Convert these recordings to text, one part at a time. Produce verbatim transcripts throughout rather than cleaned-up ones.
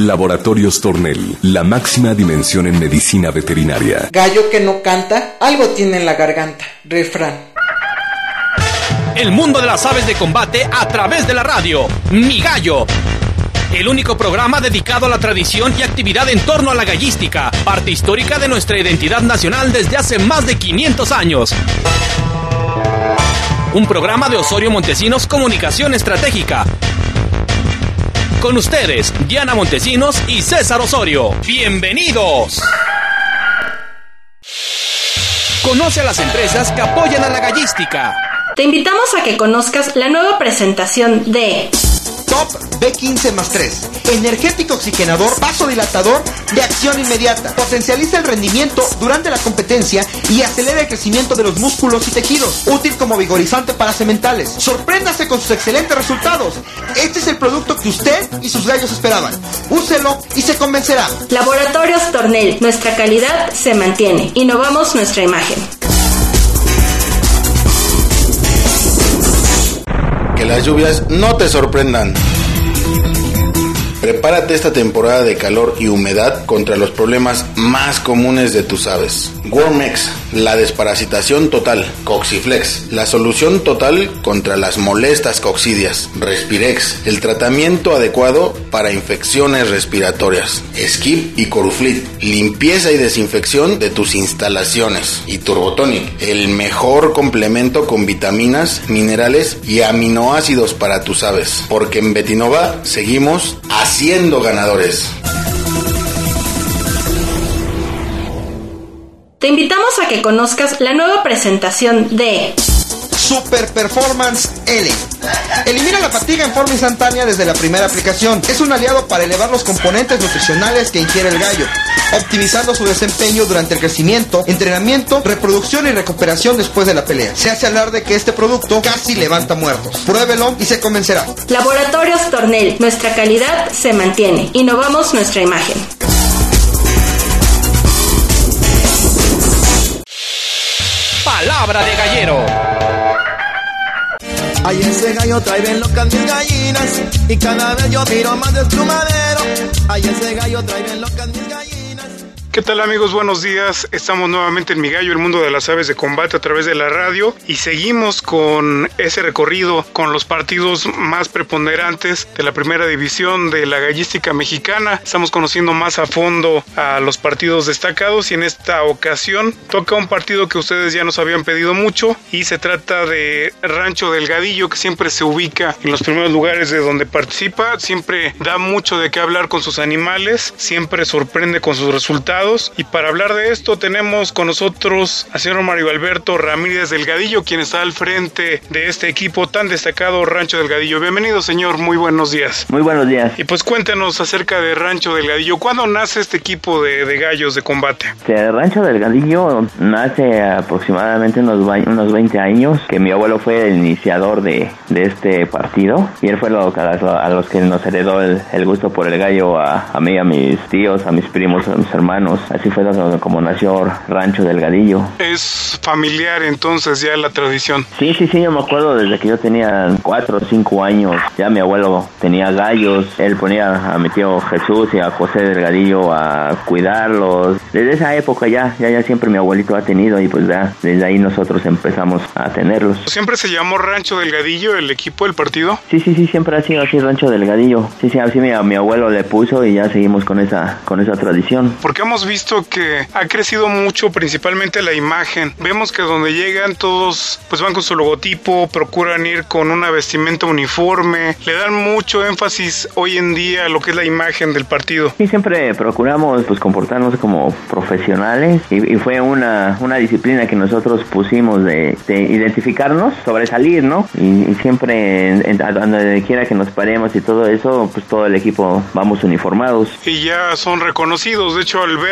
Laboratorios Tornel, la máxima dimensión en medicina veterinaria. Gallo que no canta, algo tiene en la garganta. Refrán. El mundo de las aves de combate a través de la radio. Mi Gallo. El único programa dedicado a la tradición y actividad en torno a la gallística, parte histórica de nuestra identidad nacional desde hace más de quinientos años. Un programa de Osorio Montesinos Comunicación Estratégica. Con ustedes, Diana Montesinos y César Osorio. ¡Bienvenidos! Conoce a las empresas que apoyan a la gallística. Te invitamos a que conozcas la nueva presentación de Top B quince más tres, energético oxigenador vasodilatador de acción inmediata. Potencializa el rendimiento durante la competencia y acelera el crecimiento de los músculos y tejidos. Útil como vigorizante para sementales. Sorpréndase con sus excelentes resultados. Este es el producto que usted y sus gallos esperaban. Úselo y se convencerá. Laboratorios Tornel, nuestra calidad se mantiene. Innovamos nuestra imagen. Que las lluvias no te sorprendan. Prepárate esta temporada de calor y humedad contra los problemas más comunes de tus aves. Wormex, la desparasitación total. Coxiflex, la solución total contra las molestas coccidias. Respirex, el tratamiento adecuado para infecciones respiratorias. Skip y Coruflit, limpieza y desinfección de tus instalaciones. Y Turbotonic, el mejor complemento con vitaminas, minerales y aminoácidos para tus aves. Porque en Betinova seguimos haciendo ganadores. Te invitamos a que conozcas la nueva presentación de Super Performance L. Elimina la fatiga en forma instantánea desde la primera aplicación. Es un aliado para elevar los componentes nutricionales que ingiere el gallo, optimizando su desempeño durante el crecimiento, entrenamiento, reproducción y recuperación después de la pelea. Se hace hablar de que este producto casi levanta muertos. Pruébelo y se convencerá. Laboratorios Tornel, nuestra calidad se mantiene. Innovamos nuestra imagen. Palabra de gallero. Ay, ese gallo trae bien locas mis gallinas y cada vez yo miro más desplumadero. Ay, ese gallo trae bien locas mis gallinas. ¿Qué tal, amigos? Buenos días. Estamos nuevamente en Mi Gallo, el mundo de las aves de combate a través de la radio, y seguimos con ese recorrido con los partidos más preponderantes de la primera división de la gallística mexicana. Estamos conociendo más a fondo a los partidos destacados y en esta ocasión toca un partido que ustedes ya nos habían pedido mucho y se trata de Rancho Delgadillo, que siempre se ubica en los primeros lugares de donde participa, siempre da mucho de qué hablar con sus animales, siempre sorprende con sus resultados. Y para hablar de esto tenemos con nosotros al señor Mario Alberto Ramírez Delgadillo, quien está al frente de este equipo tan destacado, Rancho Delgadillo. Bienvenido, señor, muy buenos días. Muy buenos días. Y pues cuéntenos acerca de Rancho Delgadillo. ¿Cuándo nace este equipo de, de gallos de combate? El Rancho Delgadillo nace aproximadamente unos, unos veinte años, que mi abuelo fue el iniciador de, de este partido, y él fue lo, a, a los que nos heredó el, el gusto por el gallo, a, a mí, a mis tíos, a mis primos, a mis hermanos. Así fue como nació Rancho Delgadillo. ¿Es familiar entonces ya la tradición? Sí, sí, sí, yo me acuerdo desde que yo tenía cuatro o cinco años. Ya mi abuelo tenía gallos, él ponía a mi tío Jesús y a José Delgadillo a cuidarlos. Desde esa época ya, ya, ya siempre mi abuelito ha tenido, y pues ya desde ahí nosotros empezamos a tenerlos. ¿Siempre se llamó Rancho Delgadillo el equipo del partido? Sí, sí, sí, siempre ha sido así, Rancho Delgadillo. Sí, sí, así mi, mi abuelo le puso y ya seguimos con esa, con esa tradición. Porque hemos visto que ha crecido mucho, principalmente la imagen. Vemos que donde llegan todos pues van con su logotipo, procuran ir con una vestimenta uniforme, le dan mucho énfasis hoy en día a lo que es la imagen del partido. Sí, siempre procuramos pues comportarnos como profesionales, y, y fue una, una disciplina que nosotros pusimos de, de identificarnos, sobresalir, ¿no? Y, y siempre en, en, a donde quiera que nos paremos y todo eso, pues todo el equipo vamos uniformados. Y ya son reconocidos. De hecho, al ver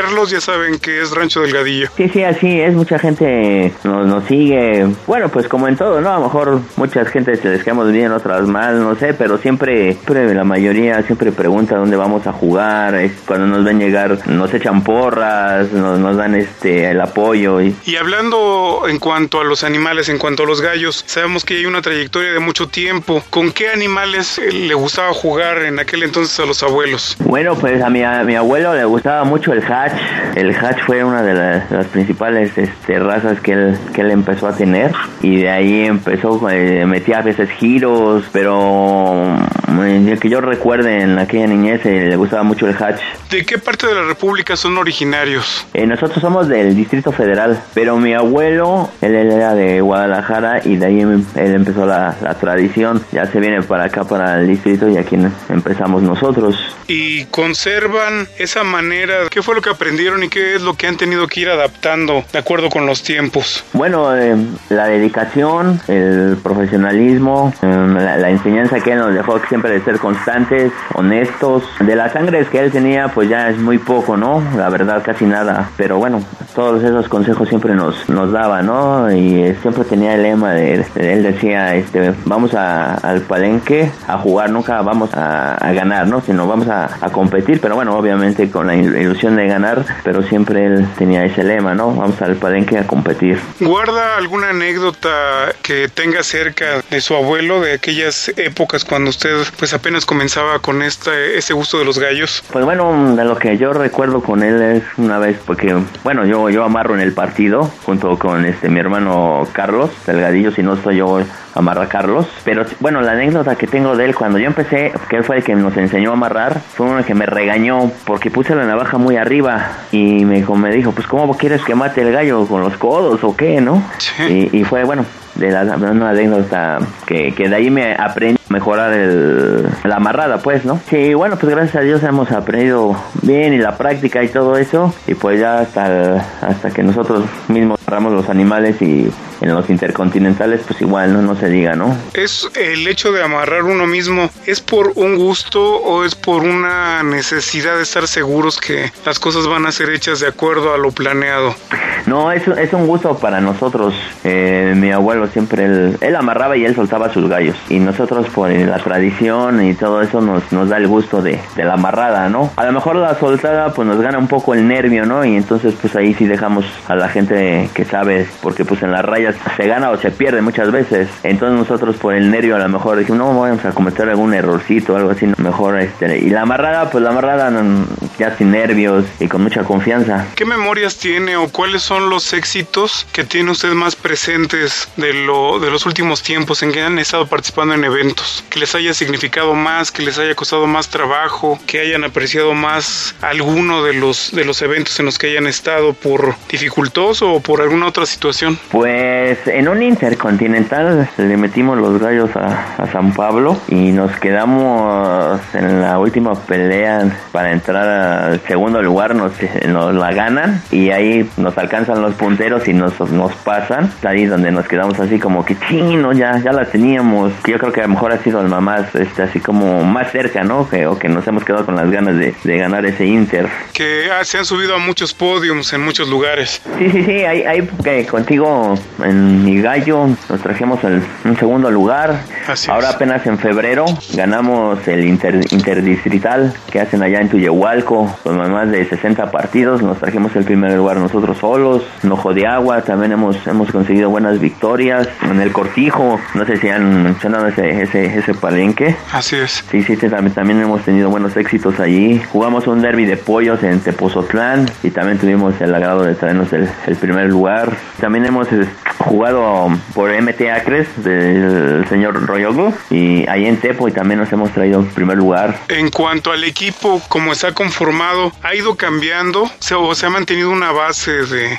verlos ya saben que es Rancho Delgadillo. Sí, sí, así es, mucha gente nos, nos sigue, bueno, pues como en todo, ¿no? A lo mejor muchas gente se les quedamos bien, otras mal, no sé, pero siempre, siempre la mayoría siempre pregunta dónde vamos a jugar, es cuando nos ven llegar, nos echan porras, nos, nos dan este el apoyo. Y... y hablando en cuanto a los animales, en cuanto a los gallos, sabemos que hay una trayectoria de mucho tiempo. ¿Con qué animales le gustaba jugar en aquel entonces a los abuelos? Bueno, pues a mi, a mi abuelo le gustaba mucho el hatch. El hatch fue una de las, las principales este, razas que él, que él empezó a tener, y de ahí empezó, eh, metía a veces giros, pero eh, que yo recuerde en aquella niñez eh, le gustaba mucho el hatch. ¿De qué parte de la República son originarios? Eh, nosotros somos del Distrito Federal, pero mi abuelo, él, él era de Guadalajara, y de ahí él empezó la, la tradición. Ya se viene para acá, para el distrito, y aquí empezamos nosotros. ¿Y conservan esa manera? ¿Qué fue lo que aprendieron y qué es lo que han tenido que ir adaptando de acuerdo con los tiempos? Bueno, eh, la dedicación, el profesionalismo, eh, la, la enseñanza que él nos dejó siempre de ser constantes, honestos. De las sangres que él tenía, pues ya es muy poco, ¿no? La verdad, casi nada. Pero bueno, todos esos consejos siempre nos, nos daba, ¿no? Y eh, siempre tenía el lema de, de él decía, este, vamos a, al palenque a jugar, nunca vamos a, a ganar, ¿no? Sino vamos a, a competir, pero bueno, obviamente con la ilusión de ganar, pero siempre él tenía ese lema, ¿no? Vamos al palenque a competir. ¿Guarda alguna anécdota que tenga cerca de su abuelo, de aquellas épocas cuando usted pues apenas comenzaba con este, ese gusto de los gallos? Pues bueno, de lo que yo recuerdo con él es una vez, porque bueno, yo, yo amarro en el partido junto con este mi hermano Carlos Delgadillo, si no estoy yo amarra a Carlos, pero bueno, la anécdota que tengo de él, cuando yo empecé, que él fue el que nos enseñó a amarrar, fue uno que me regañó porque puse la navaja muy arriba, y me, me dijo, pues ¿cómo quieres que mate el gallo? ¿Con los codos o qué, no? Sí. Y, y fue, bueno, de la, una anécdota que, que de ahí me aprendí a mejorar el, la amarrada, pues, ¿no? Sí, bueno, pues gracias a Dios hemos aprendido bien, y la práctica y todo eso, y pues ya hasta, el, hasta que nosotros mismos amarramos los animales, y en los intercontinentales, pues igual, no, no se diga, ¿no? ¿Es el hecho de amarrar uno mismo, es por un gusto o es por una necesidad de estar seguros que las cosas van a ser hechas de acuerdo a lo planeado? No, es, es un gusto para nosotros. Eh, mi abuelo siempre, él, él amarraba y él soltaba sus gallos, y nosotros por la tradición y todo eso nos, nos da el gusto de, de la amarrada, ¿no? A lo mejor la soltada pues nos gana un poco el nervio, ¿no? Y entonces pues ahí sí dejamos a la gente que sabe, porque pues en las rayas se gana o se pierde muchas veces. Entonces nosotros por el nervio a lo mejor dijimos, no, vamos a cometer algún errorcito o algo así, mejor este. Y la amarrada, pues la amarrada ya sin nervios y con mucha confianza. ¿Qué memorias tiene o cuáles son los éxitos que tiene usted más presentes de lo de los últimos tiempos en que han estado participando en eventos? Que les haya significado más, que les haya costado más trabajo, que hayan apreciado más alguno de los de los eventos en los que hayan estado por dificultoso o por alguna otra situación. Pues en un intercontinental le metimos los gallos a, a San Pablo y nos quedamos en la última pelea para entrar al segundo lugar, nos, nos la ganan y ahí nos alcanzan los punteros y nos, nos pasan. Ahí donde nos quedamos así como que chino, ya, ya la teníamos. Yo creo que a lo mejor ha sido el mamás este, así como más cerca, ¿no? Que, o que nos hemos quedado con las ganas de, de ganar ese Inter. Que ah, se han subido a muchos podiums en muchos lugares. Sí, sí, sí, ahí, ahí que contigo en mi gallo nos trajimos el, un segundo lugar. Así Ahora es. Apenas en febrero ganamos el inter, interdistrital que hacen allá en Tuyehualco con más de sesenta partidos. Nos trajimos el primer lugar nosotros solos. En Ojo de Agua también hemos hemos conseguido buenas victorias. En el Cortijo, no sé si han mencionado ese ese ese palenque. Así es. Sí, sí, también, también hemos tenido buenos éxitos allí. Jugamos un derbi de pollos en Tepozotlán y también tuvimos el agrado de traernos el, el primer lugar. También hemos jugado por M T Acres del señor Royogo y ahí en Tepo y también nos hemos traído el primer lugar. En cuanto al equipo, como está conformado, ¿ha ido cambiando? ¿O se ha mantenido una base de,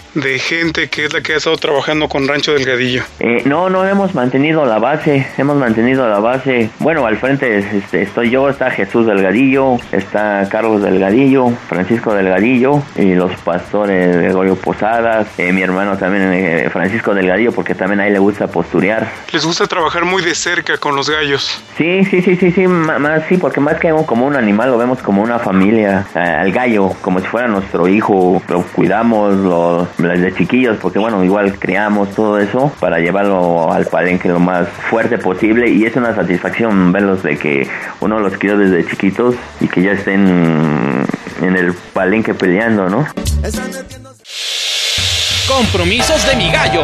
de gente que es la que ha estado trabajando con Rancho Delgadillo. Eh, no, no hemos mantenido la base, hemos mantenido la base. Bueno, al frente este, estoy yo, está Jesús Delgadillo, está Carlos Delgadillo, Francisco Delgadillo y los pastores Gregorio Posadas, eh, mi hermano también eh, Francisco Delgadillo, porque también a él le gusta posturear. ¿Les gusta trabajar muy de cerca con los gallos? Sí, sí, sí, sí, sí, más sí, porque más que como un animal lo vemos como una familia, eh, al gallo, como si fuera nuestro hijo, lo cuidamos lo, desde chiquillos, porque bueno, igual criamos todo eso para llevarlo al palenque lo más fuerte posible, y es una satisfacción verlos de que uno los crió desde chiquitos y que ya estén en el palenque peleando, ¿no? Compromisos de mi gallo.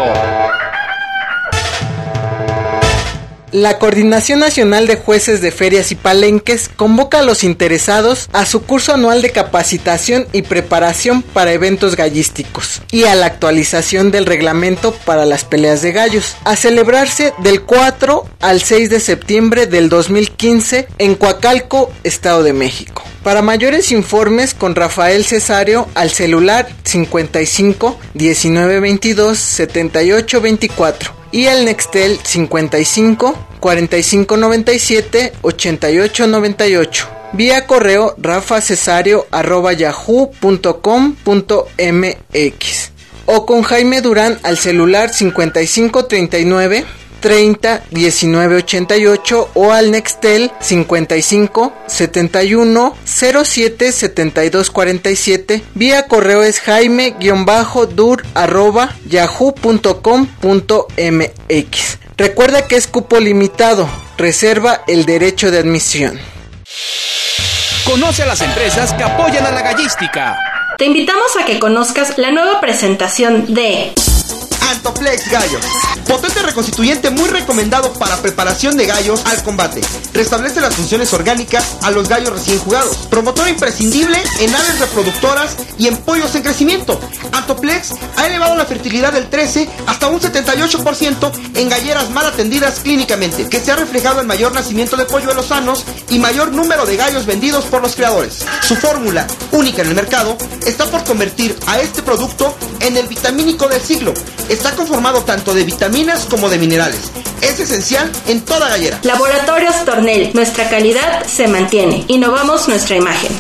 La Coordinación Nacional de Jueces de Ferias y Palenques convoca a los interesados a su curso anual de capacitación y preparación para eventos gallísticos y a la actualización del reglamento para las peleas de gallos, a celebrarse del cuatro al seis de septiembre del dos mil quince en Coacalco, Estado de México. Para mayores informes con Rafael Cesario al celular cincuenta y cinco, diecinueve veintidós, setenta y ocho veinticuatro y al Nextel cincuenta y cinco, cuarenta y cinco noventa y siete, ochenta y ocho noventa y ocho. Vía correo rafacesario arroba yahoo punto com punto mx o con Jaime Durán al celular cincuenta y cinco treinta y nueve, treinta, diecinueve ochenta y ocho o al Nextel cincuenta y cinco, setenta y uno, cero siete, setenta y dos cuarenta y siete. Vía correo es jaime-dur arroba yahoo punto com punto mx. Recuerda que es cupo limitado. Reserva el derecho de admisión. Conoce a las empresas que apoyan a la gallística. Te invitamos a que conozcas la nueva presentación de Antoplex Gallos, potente reconstituyente muy recomendado para preparación de gallos al combate. Restablece las funciones orgánicas a los gallos recién jugados. Promotor imprescindible en aves reproductoras y en pollos en crecimiento. Antoplex ha elevado la fertilidad del trece hasta un setenta y ocho por ciento en galleras mal atendidas clínicamente, que se ha reflejado en mayor nacimiento de polluelos sanos y mayor número de gallos vendidos por los creadores. Su fórmula, única en el mercado, está por convertir a este producto en el vitamínico del siglo. Está conformado tanto de vitaminas como de minerales. Es esencial en toda gallera. Laboratorios Tornel, nuestra calidad se mantiene. Innovamos nuestra imagen.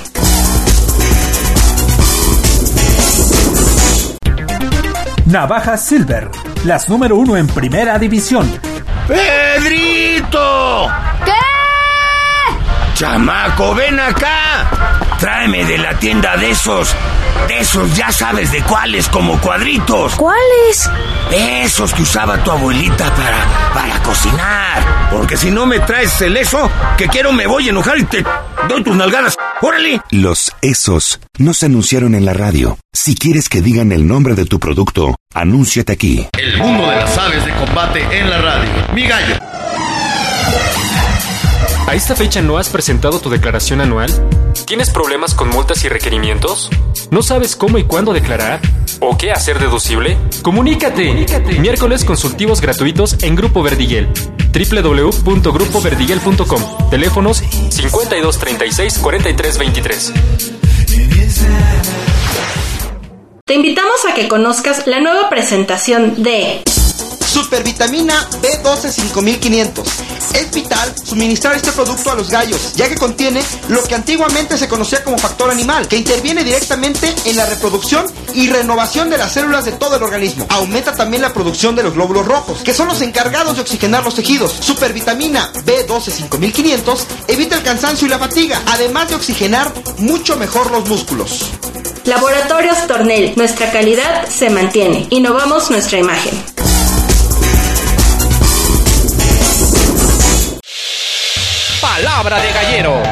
Navajas Silver, las número uno en primera división. ¡Pedrito! ¿Qué? ¡Chamaco, ven acá! Tráeme de la tienda de esos, de esos, ya sabes de cuáles, como cuadritos. ¿Cuáles? Esos que usaba tu abuelita para, para cocinar. Porque si no me traes el eso, que quiero me voy a enojar y te doy tus nalgadas. ¡Órale! Los esos no se anunciaron en la radio. Si quieres que digan el nombre de tu producto, anúnciate aquí. El mundo de las aves de combate en la radio. Mi gallo. ¿A esta fecha no has presentado tu declaración anual? ¿Tienes problemas con multas y requerimientos? ¿No sabes cómo y cuándo declarar? ¿O qué hacer deducible? ¡Comunícate! ¡Comunícate! Miércoles consultivos gratuitos en Grupo Verdiguel. doble u doble u doble u punto grupo verdiguel punto com. Teléfonos cincuenta y dos treinta y seis cuarenta y tres veintitrés. Te invitamos a que conozcas la nueva presentación de Supervitamina B doce cinco mil quinientos. Es vital suministrar este producto a los gallos, ya que contiene lo que antiguamente se conocía como factor animal, que interviene directamente en la reproducción y renovación de las células de todo el organismo. Aumenta también la producción de los glóbulos rojos, que son los encargados de oxigenar los tejidos. Supervitamina B doce cinco mil quinientos evita el cansancio y la fatiga, además de oxigenar mucho mejor los músculos. Laboratorios Tornel, nuestra calidad se mantiene. Innovamos nuestra imagen. Palabra de gallero.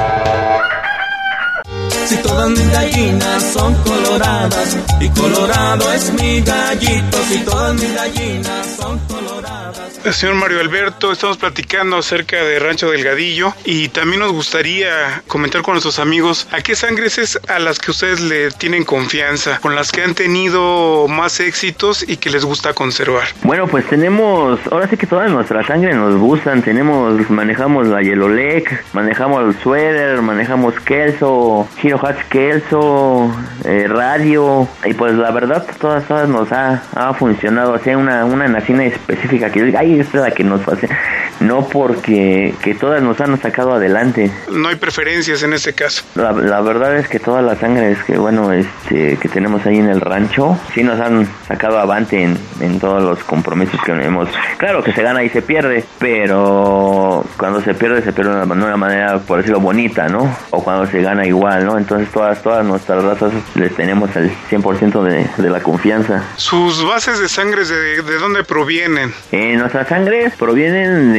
Si todas mis gallinas son coloradas y colorado es mi gallito, si todas mis gallinas son coloradas. Señor Mario Alberto, estamos platicando acerca de Rancho Delgadillo y también nos gustaría comentar con nuestros amigos a qué sangres es a las que ustedes le tienen confianza, con las que han tenido más éxitos y que les gusta conservar. Bueno, pues tenemos, ahora sí que todas nuestras sangres nos gustan, tenemos, manejamos la Yelolec, manejamos el Sweater, manejamos Kelso, Hero Hatch Kelso, eh, Radio, y pues la verdad todas, todas nos ha, ha funcionado, o sea, una, una nacina específica que yo diga, ay, esta es la que nos hace, no porque que todas nos han sacado adelante. No hay preferencias en este caso. La, la verdad es que todas las sangres que, bueno, este, que tenemos ahí en el rancho, sí nos han sacado avante en, en todos los compromisos que hemos. Claro que se gana y se pierde, pero cuando se pierde, se pierde de una, una manera, por decirlo, bonita, ¿no? O cuando se gana igual, ¿no? Entonces todas, todas nuestras razas les tenemos el cien por ciento de, de la confianza. ¿Sus bases de sangres de, de dónde provienen? Eh, nuestras sangres provienen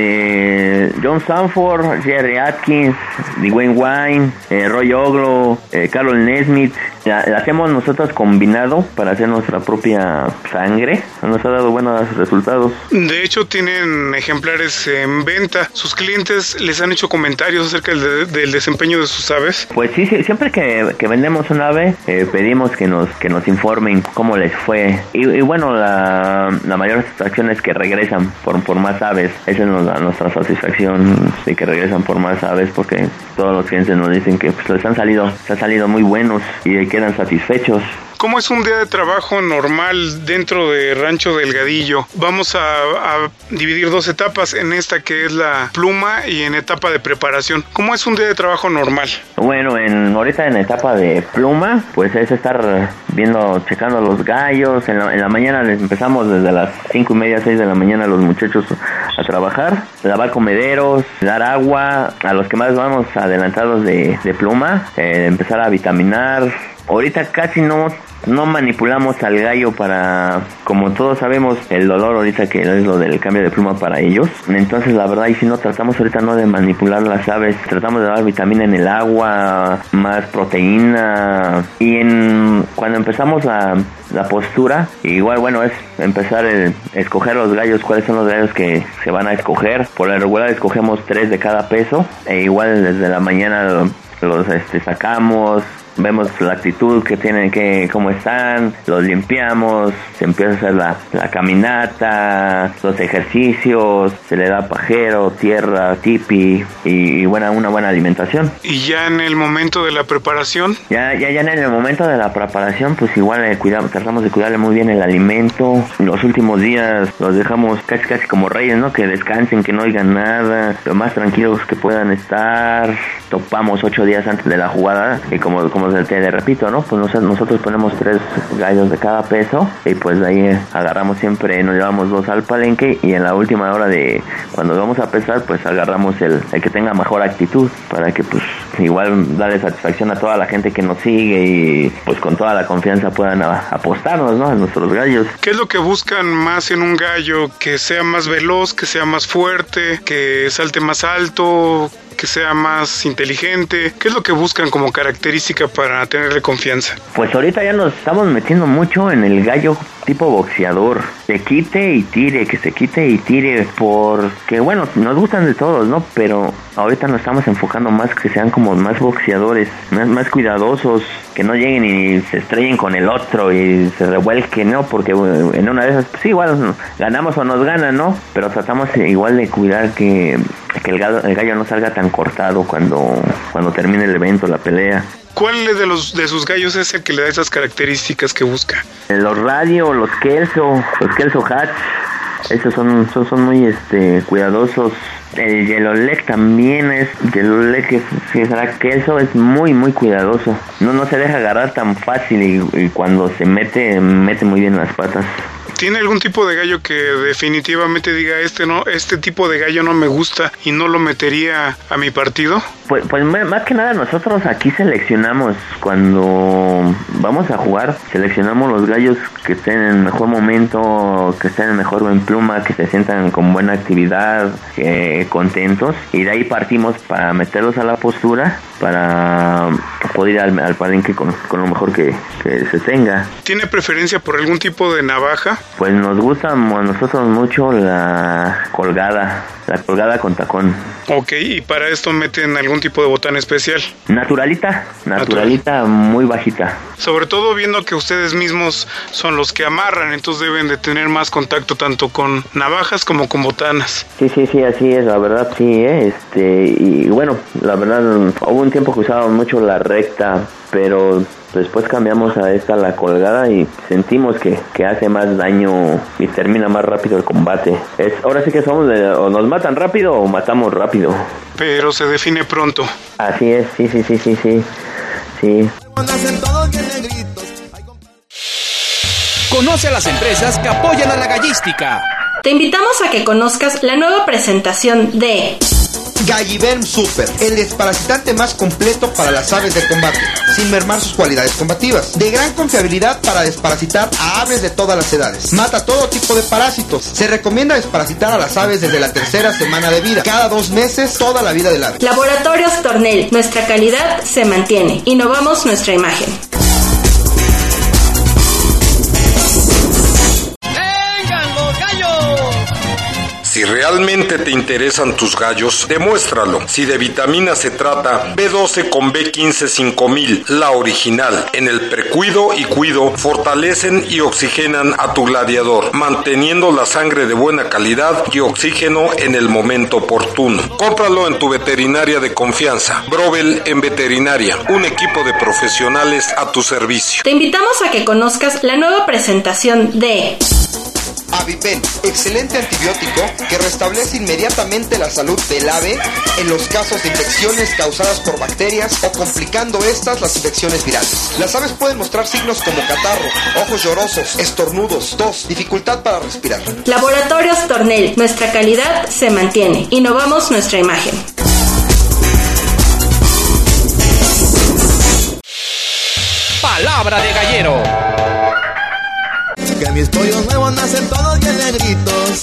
de John Sanford, Jerry Atkins, Dwayne Wine, eh, Roy Oglo, eh, Carol Nesmith. La, la hacemos nosotros combinado para hacer nuestra propia sangre. Nos ha dado buenos resultados. De hecho, tienen ejemplares en venta. ¿Sus clientes les han hecho comentarios acerca del, del desempeño de sus aves? Pues sí, sí, siempre que, que vendemos un ave, eh, pedimos que nos que nos informen cómo les fue. Y, y bueno, la, la mayor satisfacción es que regresan por, por más aves. Esa es nuestra, nuestra satisfacción, de que regresan por más aves, porque todos los clientes nos dicen que pues, les han salido, les han salido muy buenos y quedan satisfechos. ¿Cómo es un día de trabajo normal dentro de Rancho Delgadillo? Vamos a, a dividir dos etapas, en esta que es la pluma y en etapa de preparación. ¿Cómo es un día de trabajo normal? Bueno, en ahorita en etapa de pluma, pues es estar viendo, checando los gallos. En la, en la mañana les empezamos desde las cinco y media, seis de la mañana los muchachos a trabajar, lavar comederos, dar agua. A los que más vamos adelantados de, de pluma, eh, empezar a vitaminar. Ahorita casi no no manipulamos al gallo para, como todos sabemos, el dolor ahorita que es lo del cambio de pluma para ellos. Entonces la verdad, y si no, tratamos ahorita no de manipular las aves, tratamos de dar vitamina en el agua, más proteína. Y en cuando empezamos la, la postura, igual bueno es empezar a escoger los gallos, cuáles son los gallos que se van a escoger. Por lo regular escogemos tres de cada peso, e igual desde la mañana los este, sacamos, vemos la actitud que tienen, que cómo están, los limpiamos, se empieza a hacer la, la caminata, los ejercicios, se le da pajero, tierra, tipi y, y buena, una buena alimentación. ¿Y ya en el momento de la preparación? Ya, ya, ya en el momento de la preparación, pues igual eh, cuidamos, tratamos de cuidarle muy bien el alimento. Los últimos días los dejamos casi casi como reyes, ¿no? Que descansen, que no oigan nada, lo más tranquilos que puedan estar. Topamos ocho días antes de la jugada y como, como te, te repito, ¿no? Pues nosotros, nosotros ponemos tres gallos de cada peso y pues de ahí agarramos siempre, nos llevamos dos al palenque y en la última hora de cuando vamos a pesar, pues agarramos el, el que tenga mejor actitud para que pues igual darle satisfacción a toda la gente que nos sigue y pues con toda la confianza puedan a, apostarnos, ¿no? A nuestros gallos. ¿Qué es lo que buscan más en un gallo? ¿Que sea más veloz, que sea más fuerte, que salte más alto, que sea más inteligente? ¿Qué es lo que buscan como característica para tenerle confianza? Pues ahorita ya nos estamos metiendo mucho en el gallo tipo boxeador, se quite y tire, que se quite y tire, porque bueno, nos gustan de todos, ¿no? Pero ahorita nos estamos enfocando más que sean como más boxeadores, más, más cuidadosos, que no lleguen y se estrellen con el otro y se revuelquen, ¿no? Porque en una de esas, pues igual ganamos o nos ganan, ¿no? Pero tratamos igual de cuidar que, que el, gallo, el gallo no salga tan cortado cuando, cuando termine el evento, la pelea. ¿Cuál de los de sus gallos es el que le da esas características que busca? Los radio, los Kelso, los Kelso Hatch, esos son, son, son muy este cuidadosos. El Yelolec también es, Yelolec que si será Kelso, es muy muy cuidadoso. No, no se deja agarrar tan fácil y, y cuando se mete, mete muy bien las patas. ¿Tiene algún tipo de gallo que definitivamente diga este no, este tipo de gallo no me gusta y no lo metería a mi partido? Pues, pues más que nada nosotros aquí seleccionamos, cuando vamos a jugar, seleccionamos los gallos que estén en el mejor momento, que estén mejor en pluma, que se sientan con buena actividad, eh, contentos, y de ahí partimos para meterlos a la postura para poder ir al, al palenque con, con lo mejor que, que se tenga. ¿Tiene preferencia por algún tipo de navaja? Pues nos gusta a nosotros mucho la colgada, la colgada con tacón. Ok, ¿y para esto meten algún tipo de botán especial? Naturalita, naturalita, Natural. Muy bajita. Sobre todo viendo que ustedes mismos son los que amarran, entonces deben de tener más contacto tanto con navajas como con botanas. Sí, sí, sí, así es, la verdad sí, ¿eh? este, y bueno, la verdad hubo un tiempo que usábamos mucho la recta, pero después cambiamos a esta, la colgada, y sentimos que, que hace más daño y termina más rápido el combate. Es, ahora sí que somos de, o nos matan rápido o matamos rápido. Pero se define pronto. Así es, sí, sí, sí, sí, sí, sí. Conoce a las empresas que apoyan a la gallística. Te invitamos a que conozcas la nueva presentación de Galliverm Super, el desparasitante más completo para las aves de combate, sin mermar sus cualidades combativas. De gran confiabilidad para desparasitar a aves de todas las edades. Mata todo tipo de parásitos. Se recomienda desparasitar a las aves desde la tercera semana de vida. Cada dos meses, toda la vida del ave. Laboratorios Tornel, nuestra calidad se mantiene. Innovamos nuestra imagen. Si realmente te interesan tus gallos, demuéstralo. Si de vitamina se trata, B doce con B quince cinco mil, la original. En el precuido y cuido, fortalecen y oxigenan a tu gladiador, manteniendo la sangre de buena calidad y oxígeno en el momento oportuno. Cómpralo en tu veterinaria de confianza. Brobel en Veterinaria, un equipo de profesionales a tu servicio. Te invitamos a que conozcas la nueva presentación de Avipen, excelente antibiótico que restablece inmediatamente la salud del ave en los casos de infecciones causadas por bacterias o complicando estas las infecciones virales. Las aves pueden mostrar signos como catarro, ojos llorosos, estornudos, tos, dificultad para respirar. Laboratorios Tornel, nuestra calidad se mantiene. Innovamos nuestra imagen. Palabra de gallero. Que mis pollos nuevos nacen todos bien negritos.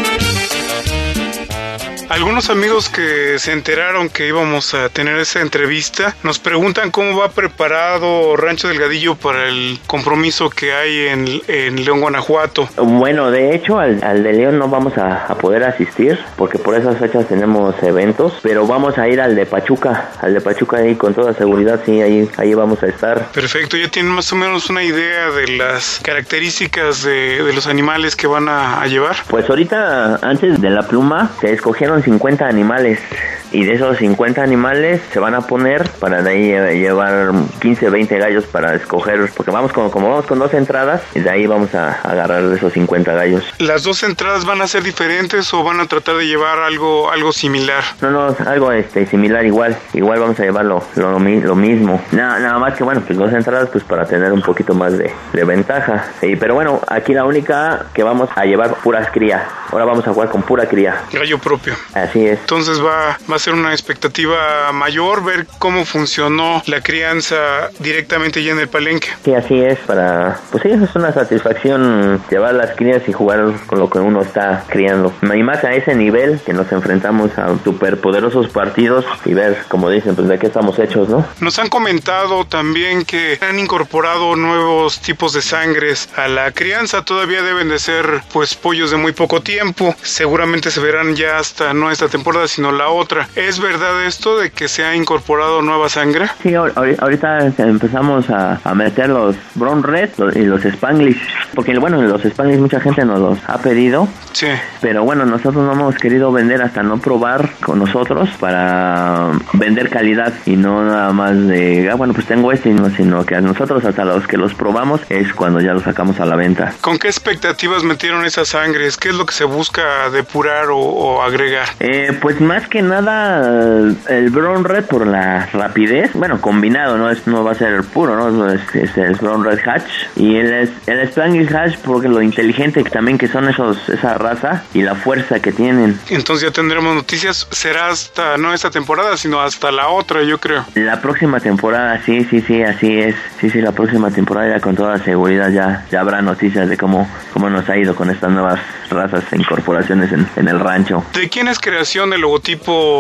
Algunos amigos que se enteraron que íbamos a tener esa entrevista nos preguntan cómo va preparado Rancho Delgadillo para el compromiso que hay en, en León, Guanajuato. Bueno, de hecho al, al de León no vamos a, a poder asistir porque por esas fechas tenemos eventos, pero vamos a ir al de Pachuca, al de Pachuca ahí con toda seguridad, sí, ahí, ahí vamos a estar. Perfecto, ya tienen más o menos una idea de las características de, de los animales que van a, a llevar. Pues ahorita, antes de la pluma, se escogieron cincuenta animales y de esos cincuenta animales se van a poner para de ahí llevar quince, veinte gallos para escoger, porque vamos con, como vamos con dos entradas y de ahí vamos a agarrar de esos cincuenta gallos. ¿Las dos entradas van a ser diferentes o van a tratar de llevar algo algo similar? No, no, algo este similar, igual, igual vamos a llevar lo, lo, lo mismo, nada, nada más que bueno, pues dos entradas pues para tener un poquito más de, de ventaja, sí, pero bueno, aquí la única que vamos a llevar puras cría, ahora vamos a jugar con pura cría. Gallo propio. Así es. Entonces va, va a ser una expectativa mayor ver cómo funcionó la crianza directamente ya en el palenque. Sí, así es, para, pues sí, es una satisfacción llevar las crías y jugar con lo que uno está criando. Y más a ese nivel que nos enfrentamos a superpoderosos partidos y ver, como dicen, pues de qué estamos hechos, ¿no? Nos han comentado también que han incorporado nuevos tipos de sangres a la crianza. Todavía deben de ser, pues, pollos de muy poco tiempo. Seguramente se verán ya hasta no esta temporada, sino la otra. ¿Es verdad esto de que se ha incorporado nueva sangre? Sí, ahorita empezamos a, a meter los Brown Red y los Spanglish, porque bueno, los Spanglish mucha gente nos los ha pedido. Sí. Pero bueno, nosotros no hemos querido vender hasta no probar con nosotros para vender calidad y no nada más de, ah, bueno, pues tengo este, no, sino que a nosotros hasta los que los probamos es cuando ya los sacamos a la venta. ¿Con qué expectativas metieron esas sangres? ¿Qué es lo que se busca depurar o, o agregar? Eh, pues más que nada el Brown Red por la rapidez, bueno, combinado, no es no va a ser puro, no es, es, es Brown Red Hatch y el el Spanglish Hatch porque lo inteligente que también que son esos esa raza y la fuerza que tienen. Entonces ya tendremos noticias, será hasta no esta temporada, sino hasta la otra, yo creo. La próxima temporada, sí, sí, sí, así es. Sí, sí, la próxima temporada ya con toda seguridad ya ya habrá noticias de cómo cómo nos ha ido con estas nuevas razas e incorporaciones en, en el rancho. ¿De quién es creación el logotipo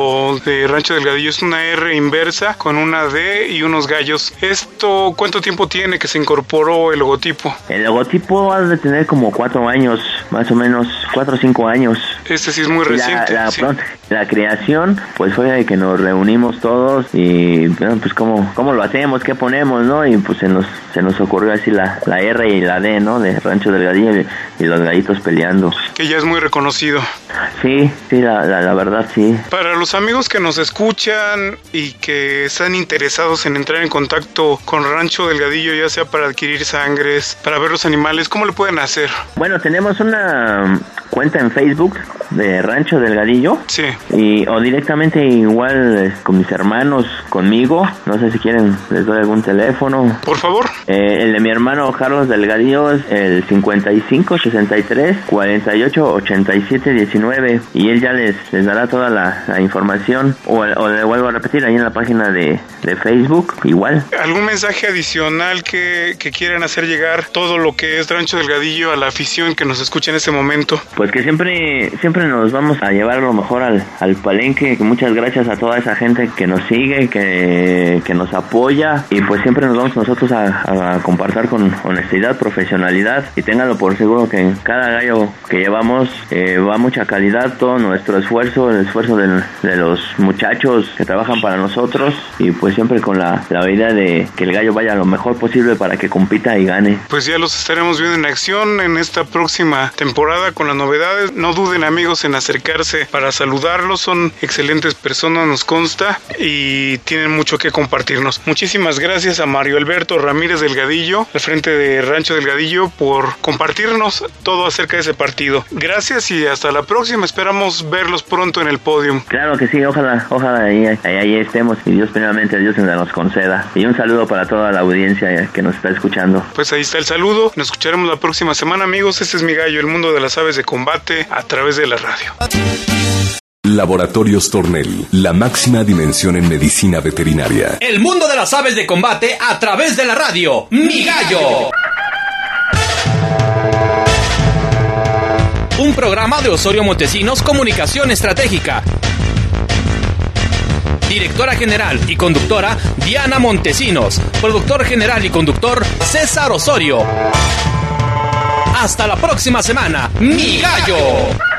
logo de Rancho Delgadillo es una R inversa con una D y unos gallos. ¿Esto cuánto tiempo tiene que se incorporó el logotipo? El logotipo ha de tener como cuatro años, más o menos, cuatro o cinco años. Este sí es muy reciente. La, la, sí. pronto, la creación, pues fue de que nos reunimos todos y, bueno, pues cómo, cómo lo hacemos, qué ponemos, ¿no? Y pues se nos, se nos ocurrió así la, la R y la D, ¿no? De Rancho Delgadillo y, y los gallitos peleando. Que ya es muy reconocido. Sí, sí, la, la, la verdad sí. Para los amigos que nos escuchan y que están interesados en entrar en contacto con Rancho Delgadillo, ya sea para adquirir sangres, para ver los animales, ¿cómo le pueden hacer? Bueno, tenemos una cuenta en Facebook de Rancho Delgadillo. Sí. Y, o directamente igual con mis hermanos, conmigo. No sé si quieren, les doy algún teléfono. Por favor. Eh, el de mi hermano Carlos Delgadillo es el cincuenta y cinco, sesenta y tres, cuarenta y ocho, ochenta y siete, diecinueve. Y él ya les, les dará toda la, la información. O, o le vuelvo a repetir, ahí en la página de, de Facebook, igual. ¿Algún mensaje adicional que, que quieran hacer llegar todo lo que es Rancho Delgadillo a la afición que nos escucha en este momento? Pues que siempre siempre nos vamos a llevar lo mejor al, al palenque. Muchas gracias a toda esa gente que nos sigue, que, que nos apoya, y pues siempre nos vamos nosotros a, a compartir con honestidad, profesionalidad, y ténganlo por seguro que en cada gallo que llevamos eh, va mucha calidad, todo nuestro esfuerzo, el esfuerzo de, de los muchachos que trabajan para nosotros, y pues siempre con la, la idea de que el gallo vaya lo mejor posible para que compita y gane. Pues ya los estaremos viendo en acción en esta próxima temporada con las novedades. No duden, amigos, en acercarse para saludarlos. Son excelentes personas, nos consta, y tienen mucho que compartirnos. Muchísimas gracias a Mario Alberto Ramírez Delgadillo, al frente de Rancho Delgadillo, por compartirnos todo acerca de ese partido. Gracias y hasta la próxima. Esperamos verlos pronto en el podium. Claro que sí, ojalá, ojalá ahí, ahí, ahí estemos, y Dios primeramente, Dios nos conceda. Y un saludo para toda la audiencia que nos está escuchando. Pues ahí está el saludo. Nos escucharemos la próxima semana, amigos. Este es Mi Gallo, el mundo de las aves de combate a través de la radio. Laboratorios Tornel, la máxima dimensión en medicina veterinaria. El mundo de las aves de combate a través de la radio. Mi Gallo. Un programa de Osorio Montesinos Comunicación Estratégica. Directora general y conductora Diana Montesinos. Productor general y conductor César Osorio. Hasta la próxima semana. Mi Gallo.